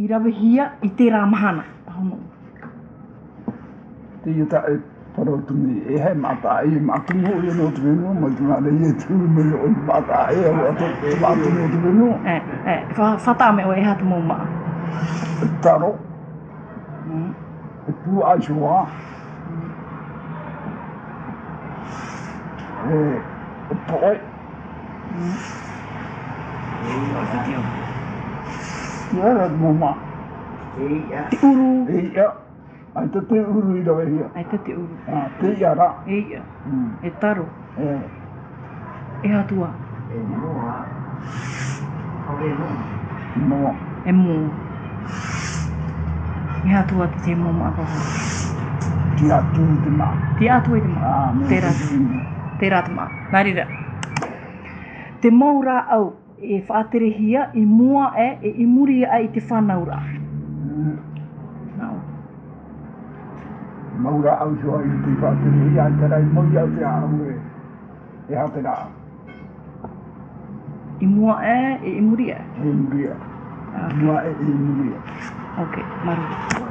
rawe hia I te rā mahana. Te ita e parotumi e he mata e matungo e no te venu, ma tuna le e tūru me o mata e o ato e matungo te venu. Whata me o e hata mō maa. E taro. E pū aishoa. E poe. Ia mō maa. Te uru. Ia. Ai te uru I rawe hia. Ai te uru. Te iara. Ia. E taro. E hatua. E moa. E moa. E hatua te moa maa kaha. Te atu te maa. Te atu te maa. Te rata. Te rata maa. Nārira. Te maura au e whaaterehia I mua e imuri ai te whanaura. Maura au soa I te whaaterehia I te rai moi au te au e hatera. I mua e imuri e? E imuri e. Mua e imuri e. Ok, maru.